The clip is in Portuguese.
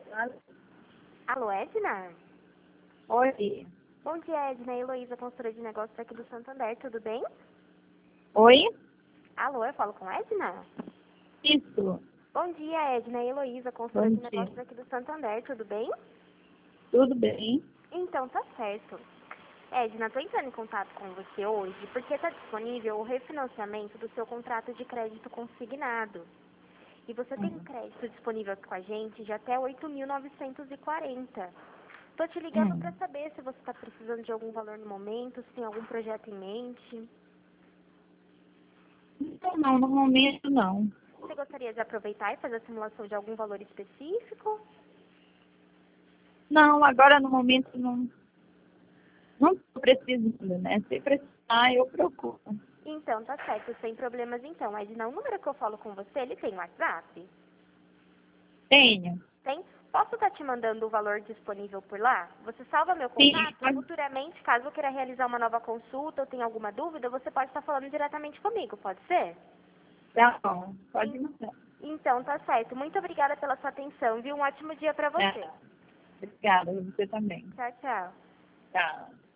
Alô, Edna? Oi. Bom dia, Edna. Heloísa, consultora de negócios aqui do Santander, tudo bem? Oi? Alô, eu falo com a Edna? Isso. Bom dia, Edna. Heloísa, consultora Bom de dia. negócios aqui do Santander, tudo bem? Tudo bem? Então, tá certo. Edna, tô entrando em contato com você hoje porque está disponível o refinanciamento do seu contrato de crédito consignado. E você tem Hum. crédito disponível aqui com a gente de até 8.940. Tô te ligando para Hum. saber se você está precisando de algum valor no momento, se tem algum projeto em mente. Não, no momento não. Você gostaria de aproveitar e fazer a simulação de algum valor específico? Não, agora no momento não. Não estou precisando, né? Se precisar, eu procuro. Então, tá certo, sem problemas então. Edna, o número que eu falo com você, ele tem WhatsApp? Tenho. Tem? Posso estar te mandando o valor disponível por lá? Você salva meu Sim, contato? pode. Futuramente, caso eu queira realizar uma nova consulta ou tenha alguma dúvida, você pode estar falando diretamente comigo, pode ser? Tá bom. Pode En- mandar. Então, tá certo. Muito obrigada pela sua atenção, viu? Um ótimo dia pra você. Obrigada, você também. Tchau, tchau. Tchau.